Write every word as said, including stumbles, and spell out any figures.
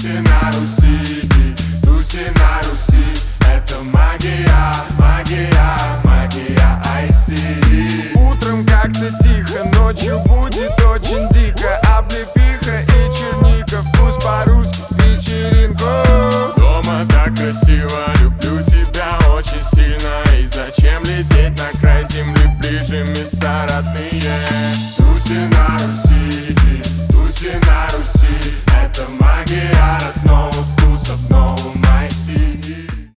Туси на Руси, туси на Руси. Это магия, магия, магия Ice-T. Утром как-то тихо, ночью будет очень дико. Облепиха и черника, вкус по-русски, вечеринку. Дома так красиво, люблю тебя очень сильно. И зачем лететь на край земли, ближе места родные? Туси на Руси.